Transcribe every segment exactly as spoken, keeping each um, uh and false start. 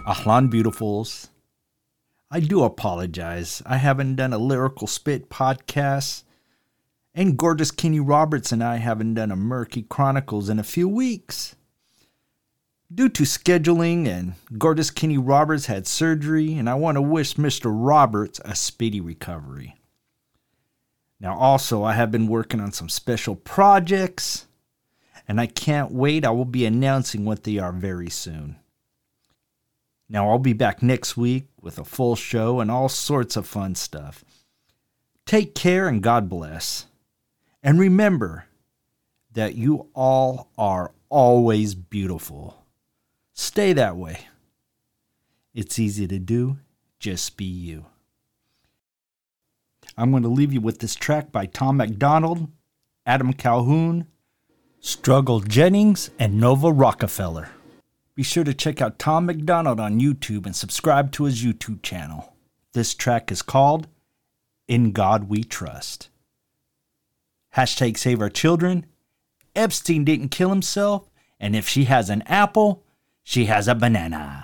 Ahlan Beautifuls. I do apologize. I haven't done a Lyrical Spit podcast, and Gorgeous Kenny Roberts and I haven't done a Murky Chronicles in a few weeks. Due to scheduling, and Gorgeous Kenny Roberts had surgery, and I want to wish Mister Roberts a speedy recovery. Now also, I have been working on some special projects, and I can't wait. I will be announcing what they are very soon. Now, I'll be back next week with a full show and all sorts of fun stuff. Take care and God bless. And remember that you all are always beautiful. Stay that way. It's easy to do. Just be you. I'm going to leave you with this track by Tom MacDonald, Adam Calhoun, Struggle Jennings, and Nova Rockefeller. Be sure to check out Tom MacDonald on YouTube and subscribe to his YouTube channel. This track is called In God We Trust. Hashtag save our children. Epstein didn't kill himself, and if she has an apple, she has a banana.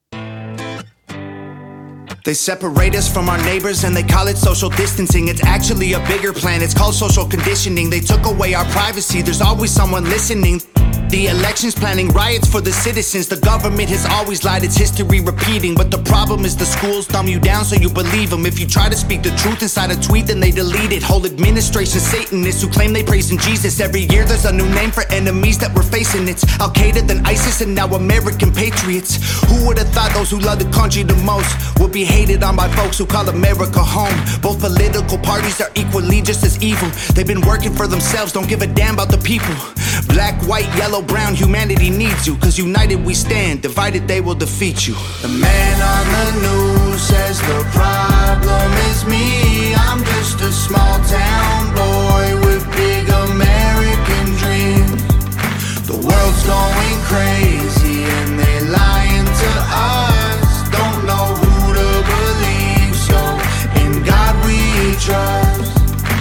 They separate us from our neighbors and they call it social distancing. It's actually a bigger plan, it's called social conditioning. They took away our privacy, there's always someone listening. The election's planning riots for the citizens. The government has always lied, it's history repeating. But the problem is the schools dumb you down so you believe them. If you try to speak the truth inside a tweet, then they delete it. Whole administration Satanists who claim they praise in Jesus. Every year there's a new name for enemies that we're facing. It's Al-Qaeda, then ISIS, and now American patriots. Who would have thought those who love the country the most would be hated on by folks who call America home? Both political parties are equally just as evil. They've been working for themselves, don't give a damn about the people. Black, white, yellow, brown, humanity needs you. Cause united we stand, divided they will defeat you. The man on the news says the problem is me. I'm just a small town boy with big American dreams. The world's going crazy and they lying to us. Don't know who to believe, so in God we trust.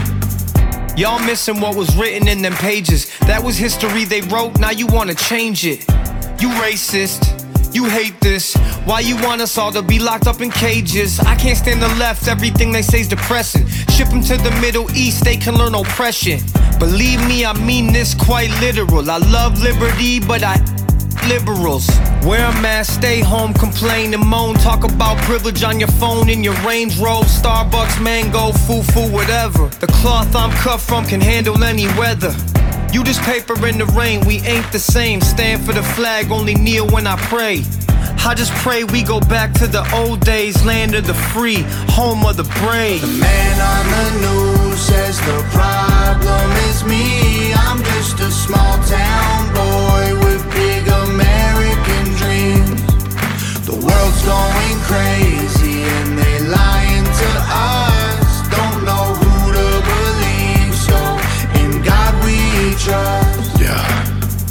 Y'all missing what was written in them pages. That was history they wrote, now you wanna change it. You racist, you hate this. Why you want us all to be locked up in cages? I can't stand the left, everything they say's depressing. Ship them to the Middle East, they can learn oppression. Believe me, I mean this quite literal. I love liberty, but I liberals. Wear a mask, stay home, complain and moan. Talk about privilege on your phone in your Range Rover, Starbucks, mango, foo-foo, whatever. The cloth I'm cut from can handle any weather. You just paper in the rain, we ain't the same. Stand for the flag, only kneel when I pray. I just pray we go back to the old days, land of the free, home of the brave. The man on the news says the problem is me. I'm just a small town boy with big American dreams. The world's going crazy and they lying to us. Don't know who to believe, so in God we trust. Yeah.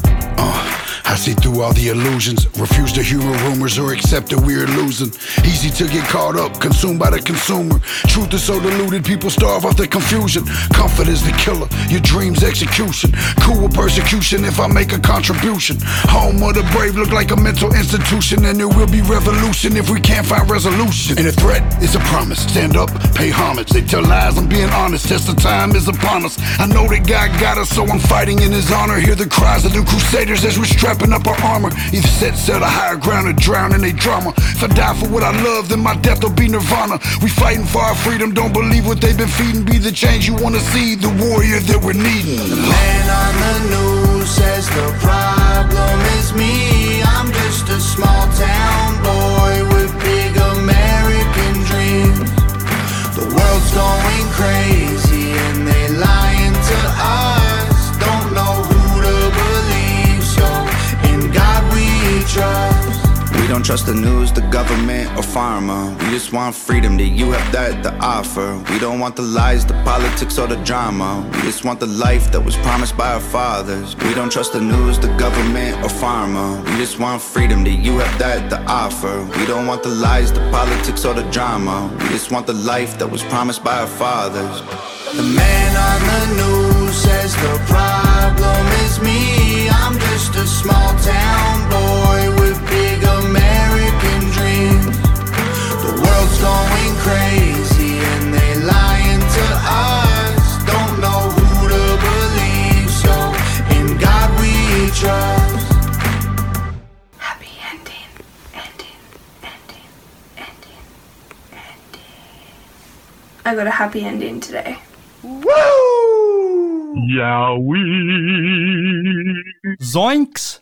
Uh. I see through all the illusions, refuse to hear rumors or accept that we're losing. Easy to get caught up, consumed by the consumer. Truth is so diluted, people starve off the confusion. Comfort is the killer, your dreams execution. Cool with persecution if I make a contribution. Home of the brave look like a mental institution, and there will be revolution if we can't find resolution. And a threat is a promise, stand up, pay homage. They tell lies, I'm being honest, test of time is upon us. I know that God got us, so I'm fighting in his honor. Hear the cries of the crusaders as we strap up our armor. Either set sail to higher ground or drown in a drama. If I die for what I love, then my death will be nirvana. We fighting for our freedom, don't believe what they've been feeding. Be the change you wanna see, the warrior that we're needing. The man on the news says the problem is me. I'm just a small town boy with big American dreams. The world's going crazy and they lying to us. Don't know who to believe, so God we trust. We don't trust the news, the government, or pharma. We just want freedom that you have that to offer. We don't want the lies, the politics, or the drama. We just want the life that was promised by our fathers. We don't trust the news, the government, or pharma. We just want freedom that you have that to offer. We don't want the lies, the politics, or the drama. We just want the life that was promised by our fathers. The man on the news says the problem is me. I'm just a small town boy with big American dreams. I got a happy ending today. Woo! Yowie! Zoinks!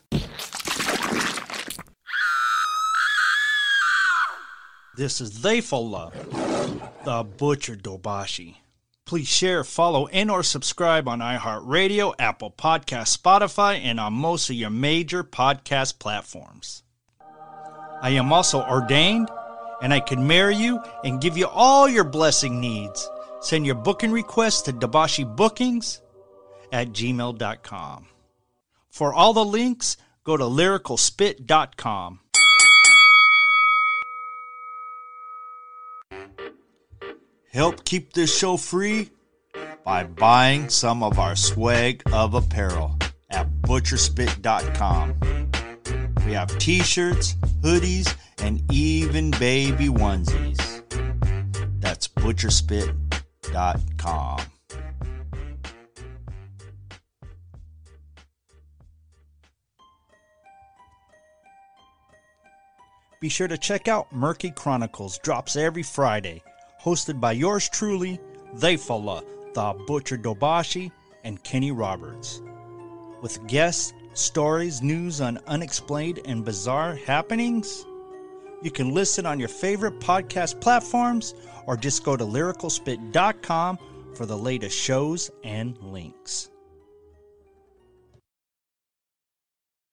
This is Theyfullah, the Butcher Dobashi. Please share, follow, and or subscribe on iHeartRadio, Apple Podcasts, Spotify, and on most of your major podcast platforms. I am also ordained, and I can marry you and give you all your blessing needs. Send your booking requests to debashibookings at gmail dot com. For all the links, go to lyrical spit dot com. Help keep this show free by buying some of our swag of apparel at butcher spit dot com. We have t-shirts, hoodies, and even baby onesies. That's butcher spit dot com. Be sure to check out Murky Chronicles, drops every Friday. Hosted by yours truly, Theyfullah, the Butcher Dobashi, and Kenny Roberts. With guests, stories, news on unexplained and bizarre happenings. You can listen on your favorite podcast platforms or just go to lyrical spit dot com for the latest shows and links.